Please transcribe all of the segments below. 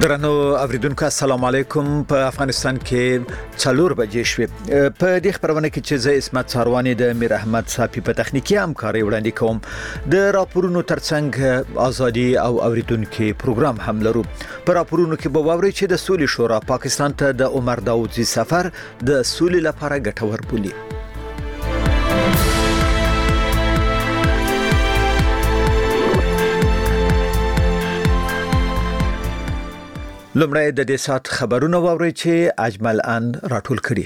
درنو اوریدونکو السلام علیکم. په افغانستان کې 4 بجې شوې. په دې خبرونه کې چې زه اسمت ساروانی د میر احمد صافي په تخنیکی همکاري وړاندې کوم. د راپورونو ترڅنګ ازادي او اوریدونکو پروګرام هم لرو. په راپورونو کې به واوري چې د سولې شورا پاکستان ته د عمر داوودزي سفر د سولې لپاره ګټور بولي. لمړی د دې سات خبرونه واوري چې اجمل ان راټول کړي.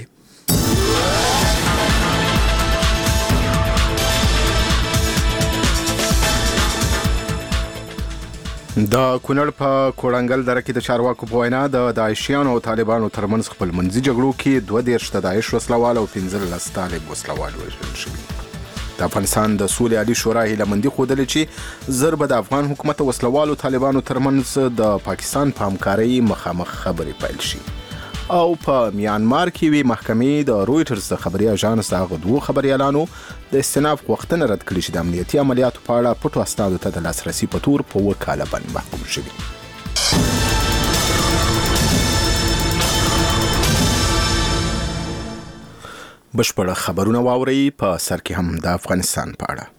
د کونړ په کوړنګل دره کې د چارواکو په وینا د داعشیانو او طالبانو ترمنځ خپل منځي جګړو کې 12 داعش وسلوال او 15 طالب وسلوال وژل شوي. د افغانستان د سولې عالی شورا هیلمندي خوده چې ضرب د افغان حکومت او وسلوالو طالبانو ترمنځ د پاکستان په همکارۍ مخامخ خبرې پیل شي. او په میانمار کې وی محکمې د رويټرز د خبري اژانس هغه دوه خبريالانو د استئناف غوښتنه رد کړې چې د امنیتي عملیاتو په اړه پټو اسنادو ته د لاسرسي په تور په وکاله باندې محکوم شوي. بشپړ خبرونه واوري. په سر کې هم د افغانستان په اړه.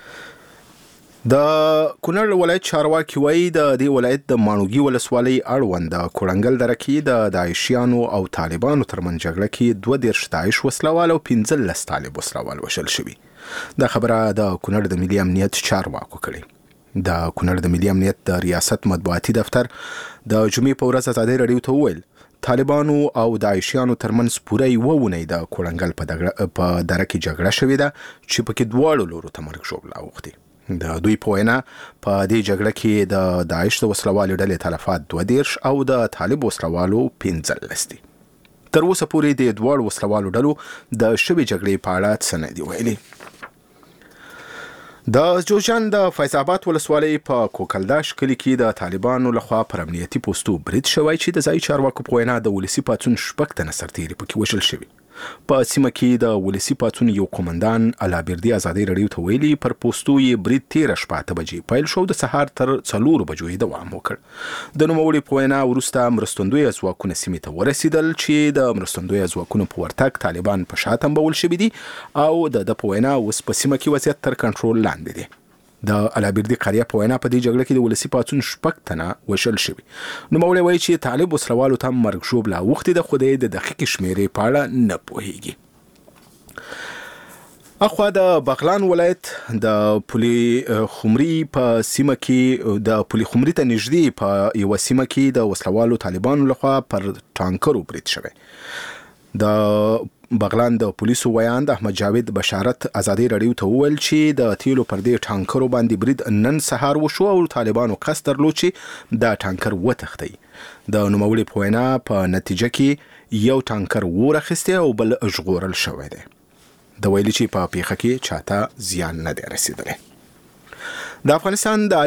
د کونړ ولایت چارواکي وایي د دې ولایت د مانوګي ولسوالۍ اړوند د کوړنګل دره کې د داعشیانو او طالبانو ترمنځ جګړه کې 12 داعش وسلوال او 15 طالب وسلوال وژل شوي. دا خبره د کونړ د ملي امنیت چارواکو کړې. د کونړ د ملي امنیت د ریاست مطبوعاتي دفتر د جمعې په ورځ ازادي رادیو ته وویل طالبانو او داعشیانو ترمنځ پوره یوه اونۍ د کوړنګل په دره کې جګړه شوې ده چې پکې دواړو لورو ته مرګ ژوبله اوښتې. د دوی په وینا په دې جګړه کې د داعش د وسلوالو ډلې تلفات 12 او د طالب وسلوالو 15 دي. تر اوسه پورې د دواړو وسلوالو ډلو د شوې جګړې په اړه څه نه دي ویلي. د جوزجان د فیض آباد ولسوالۍ په کوکلداش کلي کې د طالبانو لخوا پر امنیتي پوسټو برید شوی چې د ځایي چارواکو په وینا د ولسي پاڅون 6 تنه سرتیري پکې وژل شوي. په سیمه کې د ولسي پاڅون یو قومندان علابردي ازادي رادیو ته ویلي پر پوسټو یې برید 13 بجې پیل شو د سهار تر 4 بجو یې دوام وکړ. د نوموړي په وینا وروسته مرستندوی ځواکونه سیمې ته ورسېدل چې د مرستندوی ځواکونو په ورتګ طالبان په شا تنبول شوي دي او د په وینا اوس په سیمه کې وضعیت تر کنټرول لاندې دی. د علابردي قریه په وینا په دې جګړه کې د ولسي پاڅون 6 تنه وژل شوي. نوموړی وایي چې طالب وسلوالو ته مرګ ژوبله اوښتې ده خو د دقیقې شمېرې په اړه نه پوهیږي. اخوا د بغلان ولایت د پولي خمري په سیمه کې د پولي خمري ته نږدې په یو سیمه کې د وسلوالو طالبانو لخوا پر ټانکرو برید شوی. د بغلان د پولیسو ویاند احمد جاوید بشارت ازادي رادیو ته وویل چې د تیلو پر دې ټانکرو باندې برید نن سهار وشو او طالبانو قصد درلود چې د ټانکر وتښتي. د نوموړي په وینا په نتیجه کې یو ټانکر ورخسته او بل ژغورل شوی دی. د ویلي چې په پیښه کې چاته زیان نه دی رسیدلی. د افغانستان د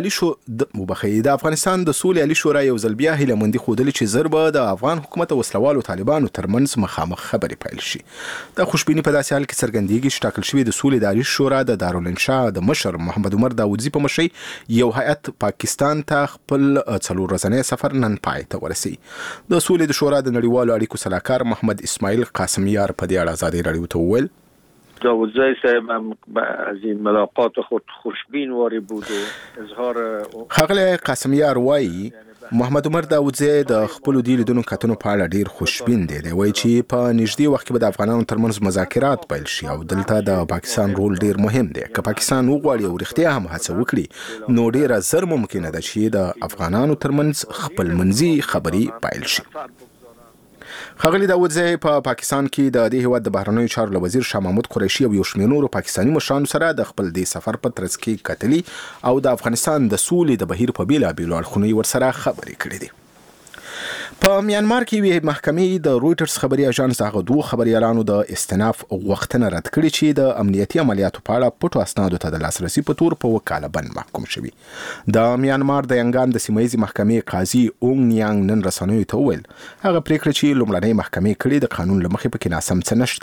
سولې عالی شورا یو ځل بیا هیلمندي خوده چې ضرب د افغان حکومت او وسلوالو طالبانو ترمنځ مخامخ خبرې پیل شي. د خوشبینی په داسې حال کې څرګندېږي چې ټاکل شوی د سولې عالی شورا د دارالانشا د مشر محمد عمر داوودزي په مشرۍ یو هیئت پاکستان ته خپل 4 ورځنی سفر نن پای ته ورسي. د سولې د شورا د نړیوالو اړیکو صلاحکار محمد اسماعیل قاسمیار په دې اړه ازادي رادیو ته وویل داوودزی صاحب هم از این ملاقات خود خوشبین واری بود و اظهار خغله قاسمیار وایي محمد عمر داوودزی د خپل دیلونو کتنو په اړه ډیر خوشبین دی. وایي چې په نږدې وخت کې به د افغانانو ترمنځ مذاکرات پیل شي او دلته د پاکستان رول ډیر مهم دی. که پاکستان وغواړي او رښتیا هم هڅه وکړي نو ډیر زر ممکنه ده چې د افغانانو ترمنځ خپل منځي خبري پیل شي. خغلی داوودزی په پاکستان کې د دې هیواد د بهرنیو چارو وزیر شاه محمود قریشي او یو شمېر نورو پاکستاني مشرانو سره د خپل دې سفر په ترڅ کې کتلي او د افغانستان د سولې د بهیر په بیلابیلو اړخونو ورسره خبرې کړې دي. په میانمار کې وی محکمې د رويټرز خبري اژانس هغه دوه خبريالانو د استئناف غوښتنه رد کړې چې د امنیتي عملیاتو په اړه پټو اسنادو ته د لاسرسي په تور په وکاله باندې محکوم شوي. د میانمار د ینګان د سیمایي محکمې قاضي اونګ نیانګ نن رسنیو ته وویل هغه پریکړه چې لومړنۍ محکمې کړې د قانون له مخې پکې ناسم څه نشته.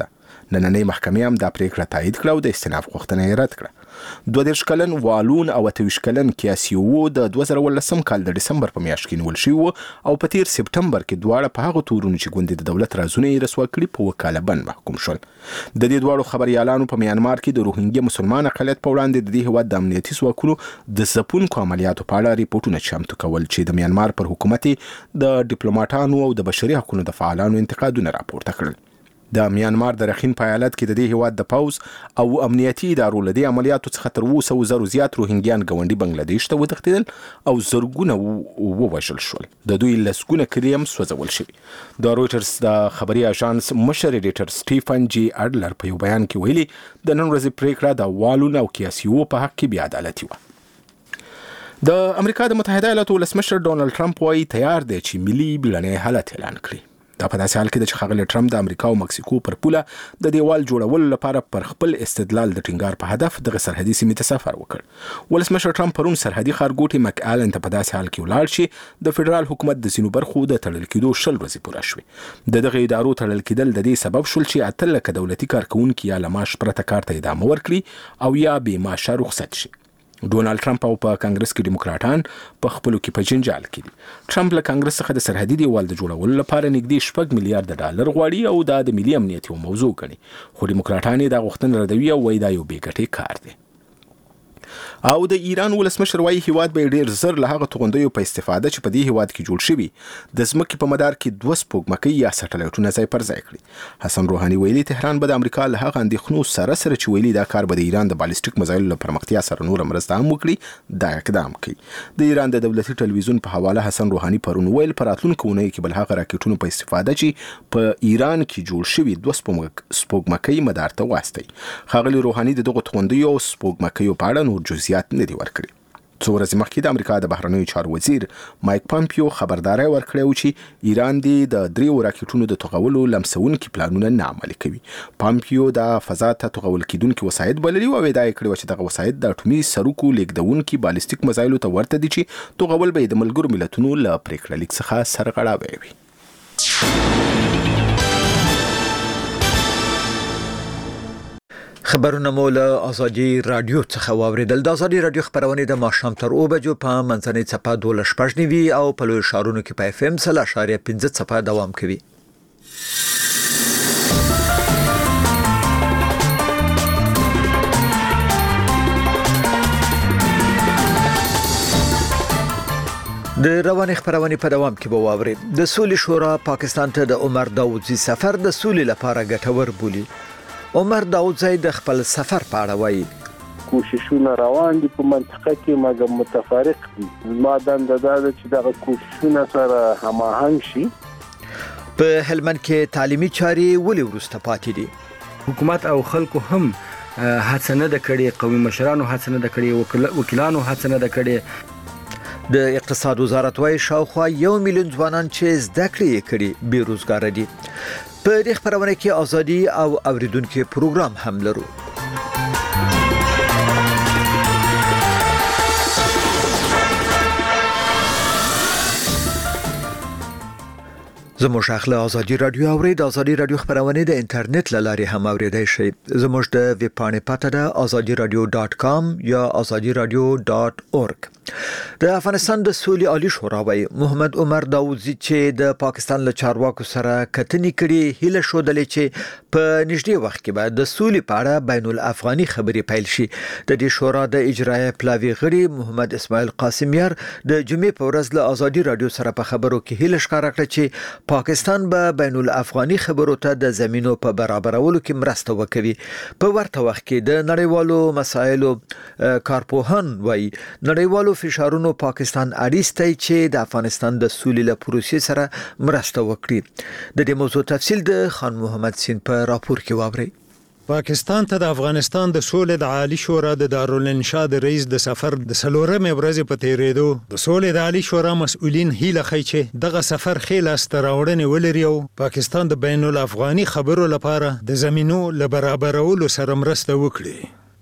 نننۍ محکمې هم دا پریکړه تایید کړه او د استئناف غوښتنه یې رد کړه. 22 کلن والون او 28 کلن کیاسیو د 2018 کال د ډسمبر په میاشت کې نیول شوی او په تیر سپټمبر کې دواړه په هغه تورونو چې ګوندې د دولت رازونه یې رسوا کړي په وکاله بند محکوم شول. د دې دواړو خبريالانو په میانمار کې د روهینګیا مسلمان اقلیت په وړاندې د دې هېواد د امنیتي ځواکونو د ځپونکو عملیاتو په اړه ریپورټونه چمتو کول چې د میانمار پر حکومت د ډیپلوماټانو او د بشري حقوقو د فعالانو انتقادونه راپورته کړل. د میانمار د رخین په ایالت کې د دې هېواد د پوز او امنیتي ادارو له دې عملیاتو څخه تر 200,000 زیات روهینګیان ګاونډي بنگلاديش ته وتښتېدل او زرګونه ووژل شول. د دوی لسګونه کلي هم سوځول شوي. د رویټرز د خبري اژانس مشر ایډیټر سټیفن جی اډلر په یو بیان کې ویلي د نن ورځې پریکړه د والون او کیاسیو په حق کې بې عدالتي وه. د امریکا د متحده ایالاتو ولسمشر ډونالد ټرمپ وايي تیار دی چې ملي بیړنی حالت اعلان کړي. دا په داسې حال کې چې ښاغلی ټرمپ د امریکا او مکسیکو پر پوله د دیوال جوړولو لپاره پر خپل استدلال د ټینګار په هدف دغه سرحدي سیمې ته سفر وکړ. ولسمشر ټرمپ پرون سرحدي ښارګوټي مک آلن ته په داسې حال کې ولاړ شي د فدرال حکومت د ځینو برخو د تړل کېدو 10 ورځې پوره شوې. دغه ادارو تړل کېدل د دې سبب شول چې 8 لکه دولتي کارکونکي یا له معاش پرته کار ته ادامه ورکړي او یا بې معاشه رخصت شي. ډونالد ټرمپ او په کانګرس کې دیموکراټان په خپلو کې په جنجال کې دي. ټرمپ له کانګرس څخه د سرحدي دیوال د جوړولو لپاره نږدې 6 میلیارډ ډالر غواړي او دا د ملي امنیت یو موضوع ګڼي، خو دیموکراټان دا غوښتنه ردوي او وایي دا یو بې ګټې کار دی. او د ایران ولسمشر وايي هیواد به ډیر زر له هغه توغندیو په استفاده چې په دې هیواد کې جوړ شوي د ځمکې په مدار کې 2 سپوږمکۍ یا سټلایټونه ځای پر ځای کړي. حسن روحاني ویلي تهران به د امریکا له هغه اندېښنو سره چې ویلي دا کار به د ایران د بالستیک میزایلو له پرمختیا سره نور مرسته هم وکړي دا اقدام کوي. د ایران د دولتي ټلویزیون په حواله حسن روحاني پرون ویل پر راتلونکو اونۍ کې بل هغه راکټونو په استفاده چې په ایران کې جوړ شوي 2 سپوږمکۍ مدار ته واستي. ښاغلي روحاني دغه توغندیو او سپوږمکیو په اړه نور جزئیات نه دي ورکړي. څو ورځې مخکې د امریکا د بهرنیو چارو وزیر مایک پامپیو خبرداري ورکړې چې ایران د 3 راکټونو د توغولو لمسونکي پلانونه نه عملي کوي. پامپیو د فضا ته توغول کیدونکي وسایط بللي او ادعا کړې چې دغه وسایط د اټومي سرکو لیږدونکي بالستیک میزایلو ته ورته دي چې توغول به د ملګرو ملتونو له پریکړه لیک څخه سرغړاوی وي. خبرونه مو له ازادي رادیو څخه واوریدل. د ازادي رادیو خبرونه د ماښام تر 2 بجو په منځنۍ څپه 12:15 او په لوی ښارونو کې په FM 0.5 څپه دوام کوي. د رواني خبرونه په دوام کې به واوري. د سولې شورا پاکستان ته د عمر داوودزي سفر د سولې لپاره ګټور بولي. عمر داوودزی د خپل سفر په اړه وایي کوششونه روان دي په منطقه کې مګر متفارق دي. ما دنده دا چې دغه کوششونه سره هماهنګ شي. په هلمند کې تعلیمي چاري ولې وروسته پاتې دي؟ حکومت او خلکو هم هڅه نه ده کړې، قومي مشرانو هڅه نه ده کړې، وکیلانو هڅه نه ده کړې. د اقتصاد وزارت وايي شاوخوا 1 میلیون ځوانان چې زده کړې کړي بیروزګار دي. په دې خبرونه کې ازادي او اوریدونکو پروګرام هم لرو. زموږ اخله ازادي رادیو اورید. ازادي رادیو خبرونه د انټرنیټ لارې هم اوریدای شئ. زموږ د ویب پاڼې پته ده azadiradio.com یا azadiradio.org. د افغانستان د سولې عالی شورا وايي محمد عمر داوودزي چې د پاکستان له چارواکو سره کتنې کړي هیله شودلې چې په نږدې وخت کې به د سولې په اړه بین الافغاني خبرې پیل شي. د دې شورا د اجرایه پلاوی غړي محمد اسماعیل قاسمیار د جمعې په ورځ له ازادي رادیو سره په خبرو کې هیله ښکاره کړه چې پاکستان به بین الافغاني خبرو ته د زمينو په برابرولو کې مرسته وکړي. په ورته وخت کې د نړیوالو مسایلو کارپوهان وايي نړیوالو فشارونو پاکستان اړیستی چې د افغانستان د سولې له پروسې سره مرسته وکړي. د دې موضوع تفصیل د خان محمد سین په راپور کې واوري. پاکستان ته د افغانستان د سولې د عالی شورا د دارالانشاء د رئیس د سفر د 4مې ورځې په تیریدو د سولې د عالی شورا مسؤلین هیله کوي چې دغه سفر خیل استراوړنې ولري او پاکستان د بین الافغاني خبرو لپاره د زمينو له برابرولو سره مرسته وکړي.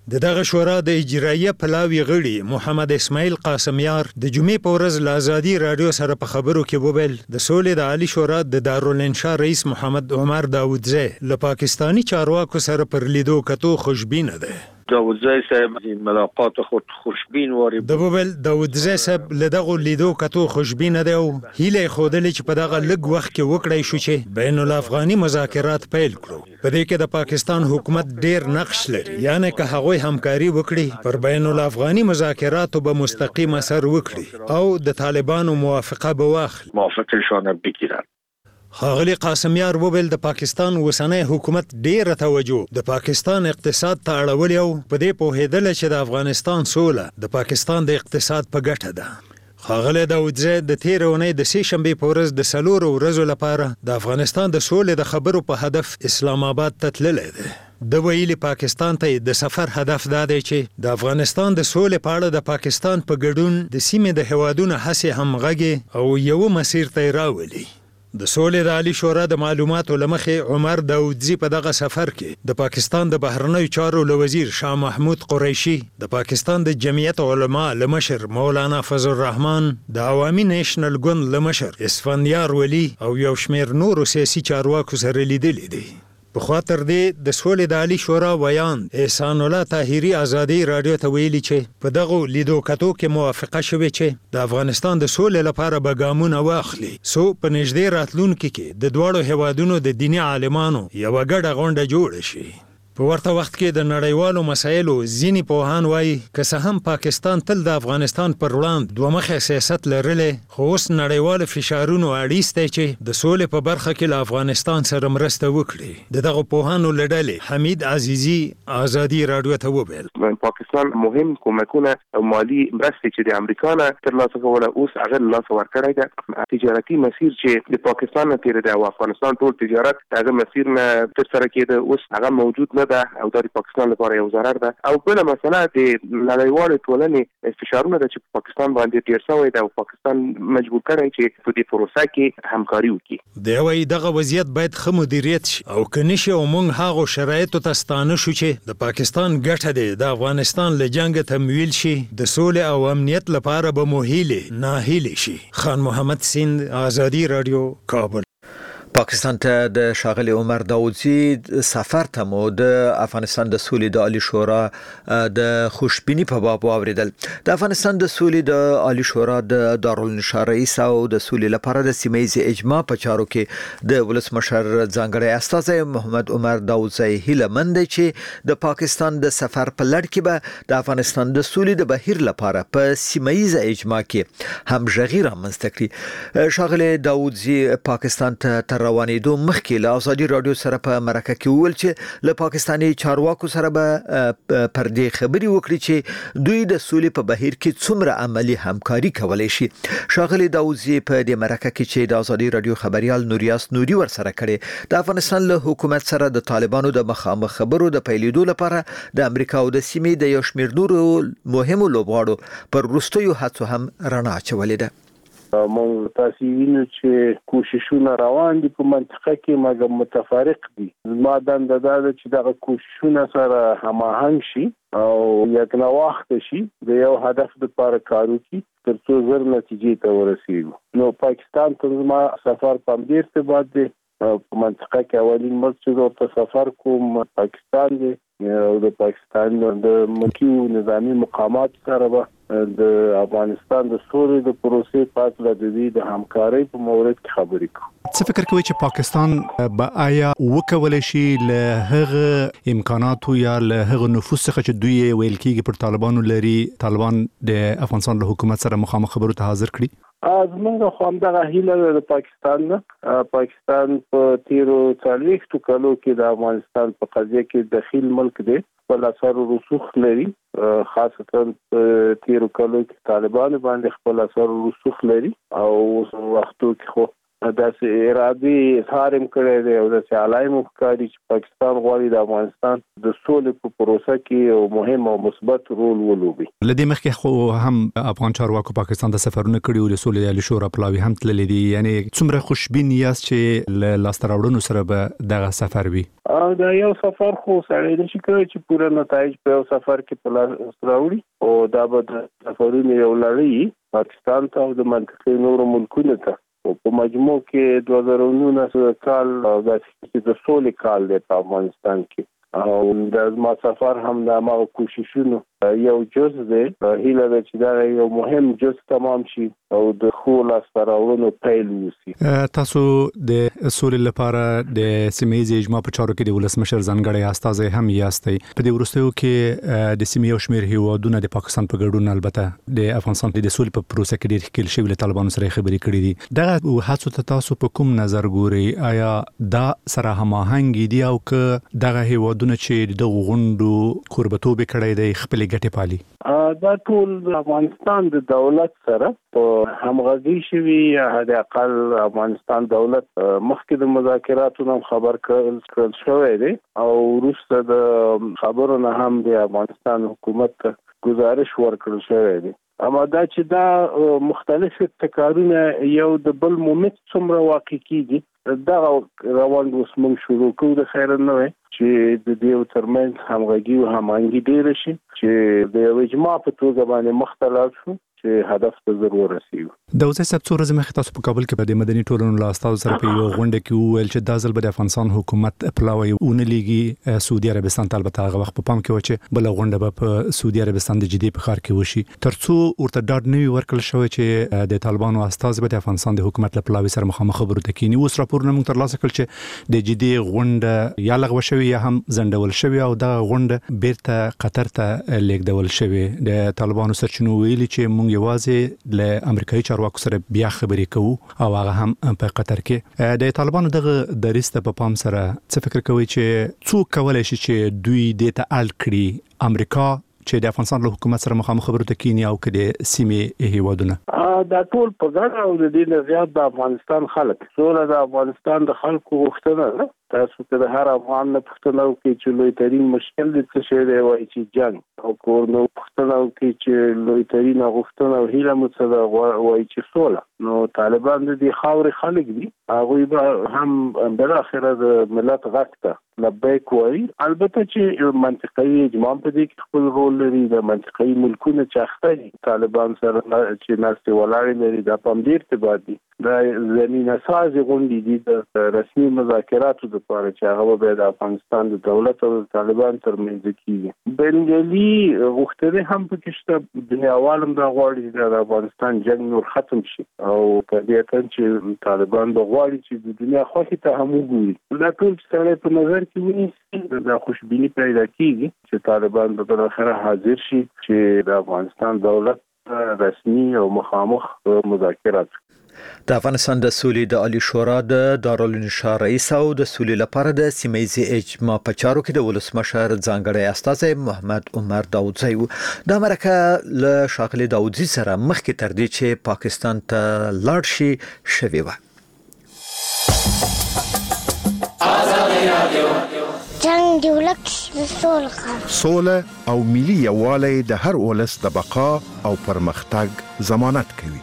دغه شورا د اجرایه پلاوی غړي محمد اسماعیل قاسمیار د جمعې په ورځ له ازادي رادیو سره په خبرو کې وویل د سولې د عالی شورا د دارالانشا رئیس محمد عمر داودزی له پاکستانی چارواکو سره پر لیدو کتو خوشبینه ده. داودزی صاحب این ملاقات خود خوشبین واری د وویل داودزی صاحب له دغه لیدو کتو خوشبینه ده او هیله خودلې چې په دغه لږ وخت کې وکړای شو چې بین الافغاني مذاکرات پیل کړو. په دې کې د پاکستان حکومت ډیر نقش لري، یعنی که هغوی همکاري وکړي پر بین الافغاني مذاکراتو به مستقیم اثر وکړي او د طالبانو موافقه به واخلي. موافقتشان بگیرن. ښاغلي قاسمیار وویل د پاکستان اوسنی حکومت ډیره توجه د پاکستان اقتصاد ته اړولې او په دې پوهېدله چې د افغانستان سوله د پاکستان د اقتصاد په ګټه ده. ښاغلی داودزی د تېرې اونۍ د سې شنبې په ورځ د 4 ورځو لپاره د افغانستان د سولې د خبرو په هدف اسلام آباد ته تللی دی. د ویلي پاکستان ته د سفر هدف دا دی چې د افغانستان د سولې په اړه د پاکستان په ګډون د سیمې د هیوادونو هڅې همغږې او یو مسیر ته راولي. د سولې د عالی شورا د معلوماتو لمخې عمر داودزی په دغه سفر کې د پاکستان د بهرنیو چارو وزیر شاه محمود قریشي، د پاکستان د جمعیت علما لمشر مولانا فضل الرحمن، د عوامي نیشنل ګوند لمشر اسفندیار ولی او یو شمېر نورو سیاسي چارواکو سره لیدلي دي. په خاطر دې د سولې د عالی شورا ویان احسان الله طاهری ازادي رادیو ته ویلي چې په دغه لیدو کتو کې موافقه شوې چې د افغانستان د سولې لپاره به ګامونه واخلي سو په نږدې راتلونکي کې د دواړو هیوادونو د دیني عالمانو یوه ګډه غونډه جوړه شي. په ورته وخت کې د نړیوالو مسایلو ځینې پوهان وایي که څه هم پاکستان تل د افغانستان پر وړاندې دوه مخی سیاست لرلی، خو اوس نړیوالو فشارونو اړیس دی چې د سولې په برخه کې له افغانستان سره مرسته وکړي. د دغه پوهانو له ډلې حمید عزیزي ازادي رادیو ته وویل پاکستان مهم کومکونه او مالی مرستې چې د امریکا نه ترلاسه کوله اوس هغه له لاسه ورکړی ده. تجارتي مسیر چې د پاکستان نه تېرېده او افغانستان ټول تجارت د هغه مسیر نه ترسره کېده اوس هغه موجود نه ده او د پاکستان لپاره یو ضرر ده. او بله مسله د نړیوالې ټولنې فشارونه ده چې په پاکستان باندې ډېر شوی ده او پاکستان مجبور کړی چې په دې پروسه کې همکاري وکړي. دی وایي دغه وضعیت باید ښه مدیریت شي او که نشي او موږ هغو شرایطو ته ستانه شو چې د پاکستان ګټه دی د افغانستان له جنګه تمویل شي، د سولې او امنیت لپاره به مو هیلې ناهیلې شي. خان محمد سیند، ازادي رادیو، کابل. پاکستان ته د ښاغلي عمر داودزي سفر ته مو د افغانستان د سولې د عالی شورا د خوشبینی په باب واوریدل. د افغانستان د سولې د عالی شورا د دارالانشا رئیس او د سولې لپاره د سیمه ییز اجماع په چارو کې د ولسمشر ځانګړی استازی محمد عمر داودزي هیله مند دی چې د پاکستان د سفر په لړ کې به د افغانستان د سولې د بهیر لپاره په سیمه ییز اجماع کې همغږي رامنځته کړي. ښاغلي داودزي پاکستان ته روانېدو مخکې له ازادي رادیو سره په مرکه کې وویل چې له پاکستاني چارواکو سره به پر دې خبرې وکړي چې دوی د سولې په بهیر کې څومره عملی همکاري کولی شي. ښاغلي داودزي په دې مرکه کې چې د ازادي رادیو خبريال نوریاس نوري ورسره کړي د افغانستان له حکومت سره د طالبانو د مخامخ خبرو د پیلېدو لپاره د امریکا او د سیمې د یو شمېر نورو مهمو لوبغاړو پر وروستیو هڅو هم رڼا اچولې ده. موږ تاسو وینو چې کوششونه روان دي په منطقه کې مګر متفارق دي. ما دنده دا ده چې دغه کوششونه سره هماهنګ شي او یکنه وخت شي د یو هدف لپاره کار وکړي ترڅو زر نتیجې ته ورسیږو. نو پاکستان ته زما سفر په دې ارتباط دی په منطقه کې اولین مرکز ورته سفر کوم پاکستان دی او د پاکستان د ملکي نظامی مقامات سره به د افغانستان د سولې د پروسې په اړه د دې د همکارۍ په مورد کې خبرې کوو. څه فکر کوي چې پاکستان به آیا وکولای شي له هغه امکاناتو یا له هغه نفوذ څخه چې دوی ویل کېږي پر طالبانو لري طالبان د افغانستان له حکومت سره مخامخ خبرو ته حاضر کړي؟ زمونږ خو همدغه هیله د پاکستان نه پاکستان په تیرو 40 کالو کې د افغانستان په قضیه کې دخیل ملک دی خپل اثر رسوخ لري خاصتا تیرو کالو کې طالبان باندې خپل اثر رسوخ لري او اوس وختو کې خو داسې ارادي اظهار هم کړی دی او داسې علایم ښکاري چې پاکستان غواړي د افغانستان د سولې په پروسه کې یو مهم او مثبت رول ولوبي. له دې مخکې خو هم افغان چارواکو پاکستان ته سفرونه کړي او د سولې د عالی شورا پلاوي هم تللي دي، یعنی څومره خوشبین یاست چې له لاسته راوړنو سره به دغه سفر وي؟ دا یو سفر خو سړی نشي کولی چې پوره نتایج په یو سفر کې په لاس راوړي او دا به د سفرونو یو لړۍ پاکستان ته او د منطقې نورو ملکونو ته او په مجموع کې 2019 کال د سولې کال دی په افغانستان کې او د ما سفر هم د ما کوششونو یو جزء دی. هیله ده چې دا یو مهم جزء تمام شي او د خو لاسته راوړنو پیل وشي. تاسو د سولې لپاره د سیمې اجماع په چارو کې د ولسمشر ځانګړی استازی هم یاستئ. په دې وروستیو کې د سیمې او شمېر هیوادونو د پاکستان په ګډون البته د افغانستان د سولې په پروسه کې ډېر ښکېل شوي له طالبانو سره خبرې کړې دي. دغه هڅو ته تاسو په کوم نظر ګورئ؟ آیا دا سره هماهنګ دي او که دغه هیوادونه چې د غونډو کوربتوب کړی دی خپل ګټې پالي؟ دا ټول افغانستان د دولت سره په همغږي شوي، حد اقل افغانستان دولت مخکې د مذاکراتو هم خبر کړل شوی دی او وروسته د خبرو نه هم د افغانستان حکومت گزارش ورکړل شوی دی. اما دا چې دا مختلف ابتکارونه یو د بل مومت څومره واقع کیږي دا روان اوس موږ شروع کوو د خیر نه وي چې د دې ترمنځ همغږي او هماهنګي ډېر شي چې د اجماع په توګه باندې مختلف شو چې هدف ته ضرور رسیږي. د اوسه سب څو ورځې مخکې تاسو په کابل کې د مدني ټولنو له استازو سره په یو غونډه کې وویل چې د ځل د افغانستان حکومت پلاوی اون لیګي سعودي عربستان ته البته هغه وخت په پام کې و چې بل غونډه به په سعودي عربستان د جدي په ښار کې وشي ترڅو ورته ډاډ نه ورکړل شوی چې د طالبانو استاز به د افغانستان د حکومت له پلاوی سره مخامخ خبرو ته کینی. اوس راپورونه موږ ترلاسه کړل چې د جدي غونډه یا لغوه شوی یا هم ځنډول شوی او د غونډه بیرته قطر ته لیږدول شوی. د طالبانو سرچینو ویلي چې موږ یوازې له امریکایي چارواکو سره بیا خبرې کوو او هغه هم په قطر کې. د طالبانو دغه دریسته په پام سره څه فکر کوي چې څوک کولای شي چې دوی د تعال کړي امریکا چې د افغانستان له حکومت سره مخامخ خبرو ته کینی او کې د سیمې هیوادونه؟ دا ټول په ګډه او د دې نظریات د افغانستان خلک سوله د افغانستان د خلکو غوښتنه ده. تاسو ته د هر افغان نه پوښتنه وکړئ چې لوی ترين مشکل د څه شی دی وایي چې جنگ او کور نو پوښتنه وکړئ چې لوی ترين غوښتنه او هیله مو څه ده وایي چې سوله. نو طالبان د دې خاورې خلک دي هغه به هم بل اخره د ملت غږ ته لبیک وایي. البته چې منطقي اجماع په دې کې خپل رول لري. د منطقي ملکونو چې اخته طالبان سره چې ناست ولاړ لري د پام ډیر ارتباط دي. دا زمينه ساز غونډې دي د رسمي مذاکراتو لپاره چې هغه به د افغانستان د دولت او طالبان ترمنځ کیږي. بنګلي غوښتنه هم پکې شته. دنیا عالم دا غواړي چې د افغانستان جنگ نور ختم شي او طبيعتاً چې طالبان به غواړي چې د دنیا خوښي ته هم وګوري. دا ټول څه په نظر کې ونیسي دا خوشبیني پیدا کیږي چې طالبان به بالاخره حاضر شي چې د افغانستان دولت رسمي او مخامخ مذاکرات. د افغانستان د سولې د عالی شورا د دارالانشا رئیس او د سولې لپاره د سیمې اجماع په چارو کې د ولسمشر ځانګړی استازی محمد عمر داودزی د امریکا له شاغلي داودزی سره مخکې تر دې چې پاکستان ته لاړ شي شوی و. جنگ دی ولک سوله او ملي یووالی د هر ولس د بقا او پرمختګ ضمانت کوي.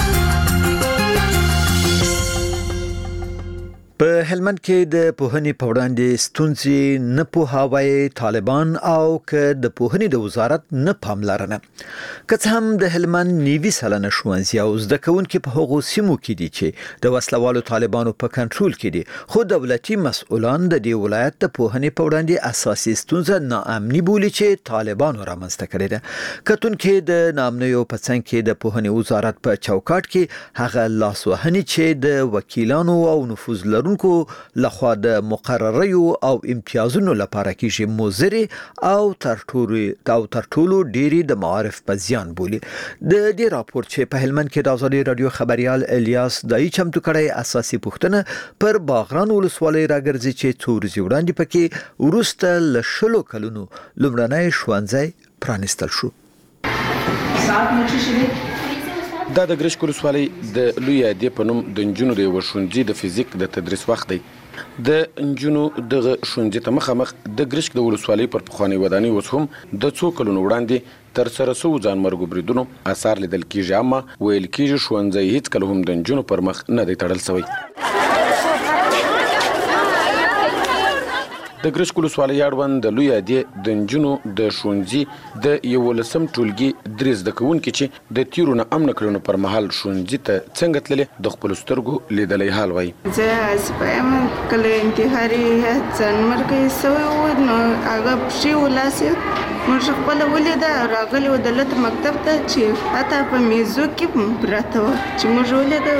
په هلمند کې د پوهنې په وړاندې ستونزې نه پوهاوی طالبان او که د پوهنې د وزارت نه پاملرنه. که څه هم د هلمند 90 سلنه ښوونځي او زده کوونکي په هغو سیمو کې دي چې د وسلوالو طالبانو په کنټرول کې دي، خو دولتي مسؤلان د دې ولایت د پوهنې په وړاندې اساسي ستونزه ناامني بولي چې طالبانو رامنځته کړې ده. کتونکي د نامنیو په څنګ کې د پوهنې وزارت په چوکاټ کې هغه لاسوهنې چې د وکیلانو او نفوذ لرونکو لخوا د مقرریو او امتیازونو لپاره کېږي مضرې او تر ټولو ډېری د معارف په زیان بولي. د دې راپور چې په هلمند کې د ازادي رادیو خبريال الیاس دای چمتو کړی اساسي پوښتنه پر باغران ولسوالۍ راګرځي چې څو ورځې وړاندې پکې ورسته له 10 کلونو لومړنی ښوونځی پرانستل شو. دا د ګرشک ولسوالۍ د لوی ادې په نوم د نجونو د یوه ښوونځي د فزیک د تدریس وخت دی. د نجونو دغه ښوونځي ته مخامخ د ګرشک د ولسوالۍ پر پخوانۍ ودانۍ اوس هم د څو کلونو وړاندې تر سره سوو ځانمرګو بریدونو اثار لیدل کیږي، اما ویل کیږي ښوونځی هیڅکله هم د نجونو پر مخ نه دی تړل سوی. د ګرشک ولسوالۍ اړوند د لوی ادې د نجونو د ښوونځي د 11 ټولګي درې زده کوونکي چې د تیرو نه امن کړنو پر مهال ښوونځي ته څنګه تللې د خپلو سترګو لیدلی حال وایي. زه اسفه یم، کله انتحاري ځانمرګی سوی و نو هغه پښې ولاسې موږ خپله ولیده، راغلي و دلته مکتب ته چې حتی په میزو کې پراته وه چې موږ ولیده.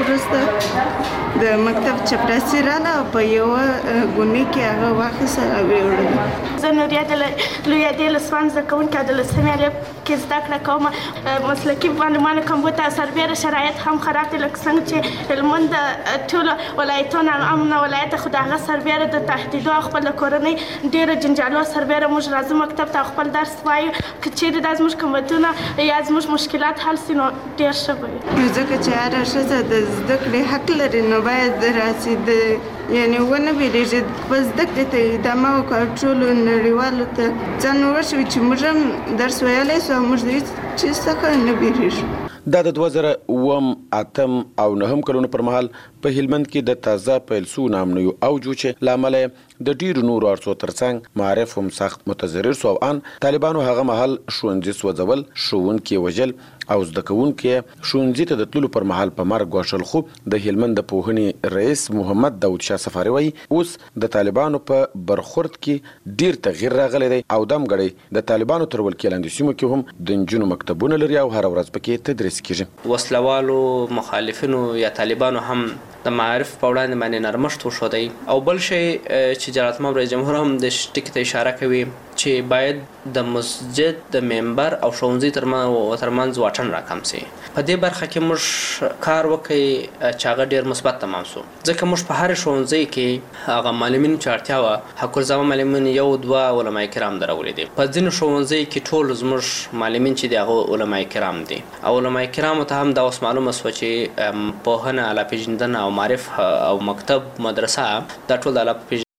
وروسته د مکتب چپړاسي راله او په یوه ګونۍ کې هغه واخیسته او یې وړله. زه نوریا د لوی ادې لسوان زده کوونکې او د لسمې الف کې زده کړه کوم. مسلکي معلمانو کمبود سربیره شرایط هم خراب دي، لکه څنګه چې هلمند د ټولو ولایتونو امن ولایت خو د هغه سربیره د تهدیدو او خپل کورنۍ ډېرو جنجالو سربیره موږ راځو مکتب ته خپل درس وایو. که چیرې دا زموږ کومتونه یا زموږ مشکلات حل سي نو ډېر ښه به وي. ځکه چې هره ښځه د زده کړې حق لري نو باید راسي یعنی ونه بیریږي په زده کړې ته ادامه وکړو، ټولو نړیوالو ته ځان وښیو چې موږ هم درس ویلی سو او موږ د هېڅ چیز څخه نه بیریږو. دا د 2008 او 9 کلونو پر مهال په هلمند کې د تازه پیل سو نامنیو اوجو چې له امله د ډیرو نورو اړخو ترڅنګ معارف هم سخت متضرر سو او ان طالبانو هغه مهال ښوونځي سوځول، ښوونکي وژل او زده کوونکي ښوونځي ته د تللو پر مهال په مرګ ګواښل. خو د هلمند د پوهنې رئیس محمد داود شاه سفاري وایي اوس د طالبانو په برخورد کې ډیر تغییر راغلی دی او دمګړی د طالبانو تر ولکې لاندې سیمو کې هم د نجونو مکتبونه لري او هر ورځ پکې تدریس کیږي. وسلوالو مخالفینو یا طالبانو هم د معارف په وړاندې باندې نرمښت وښودی. او بل شی چې جلالت مام رئیس جمهور هم د ټکي ته اشاره کوي چې باید د مسجد د منبر او ښوونځي ترمنځ واټن راکم سي. په دې برخه کې موږ کار وکړی چې هغه ډېر مثبت تمام سو، ځکه موږ په هر ښوونځي کې هغه معلمینو چې اړتیا وه حق الزامه معلمین 1-2 علما کرام درولي دي. په ځینو ښوونځي کې ټول زموږ معلمین چې دي هغه علما کرام دي او علما کرامو ته هم دا اوس معلومه سوه چې پوهنه، اعلی پیژندنه او معرف او مکتب مدرسه دا ټول د اعلی